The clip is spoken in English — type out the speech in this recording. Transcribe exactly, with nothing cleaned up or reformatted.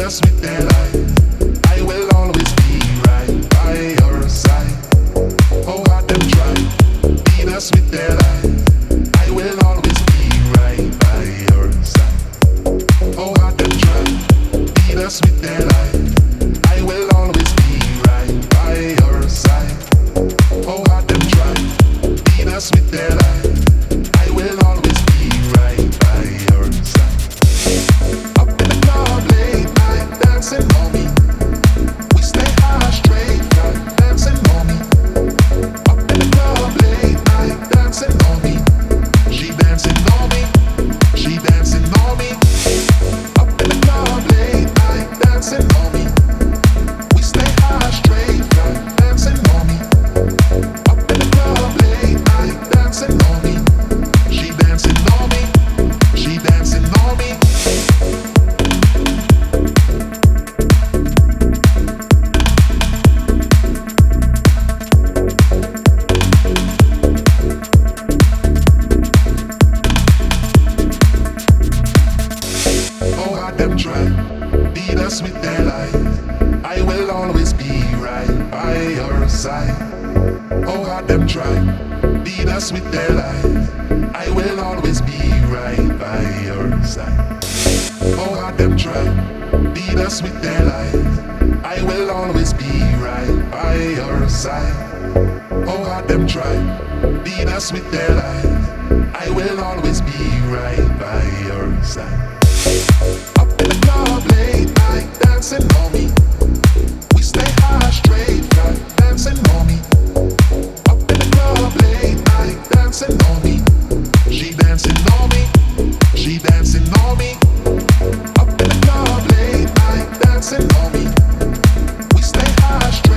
us with their life. I will always be right by your side. Oh, God, them try, beat us with their life. I will always be right by your side. Oh, God, them try, beat us with their life. I will always be right by your side. Oh, God, them try, beat us with their life. I will always be right by your side. Up in the club late night, dancing on me. We stay high straight up, dancing on me. Up in the club late night, dancing on me. She dancing on me, she dancing on me. Up in the club late night, dancing on me. We stay high straight up, dancing on me. Up in the club late night, dancing on me. She dancing on me, she dancing on me. Oh, God, them try, beat us with their life. I will always be right by your side. Oh, God, them try, beat us with their life. I will always be right by your side. Oh, God, them try, beat us with their life. I will always be right by your side. Oh, God, them try, beat us with their life. I will always be right by your side. Up in the club late night, dancing on me. We stay high straight up, dancing on me. Up in the club late night, dancing on me. She dancing on me, she dancing on me. Up in the club late night, dancing on me. We stay high straight